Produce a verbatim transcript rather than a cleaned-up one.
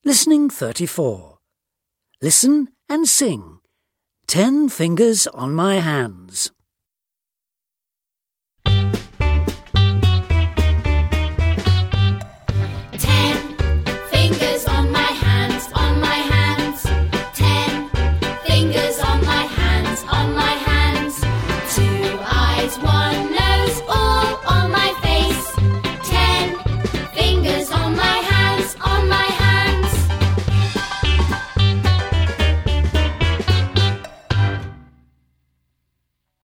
Listening thirty-four. Listen and sing. Ten fingers on my hands.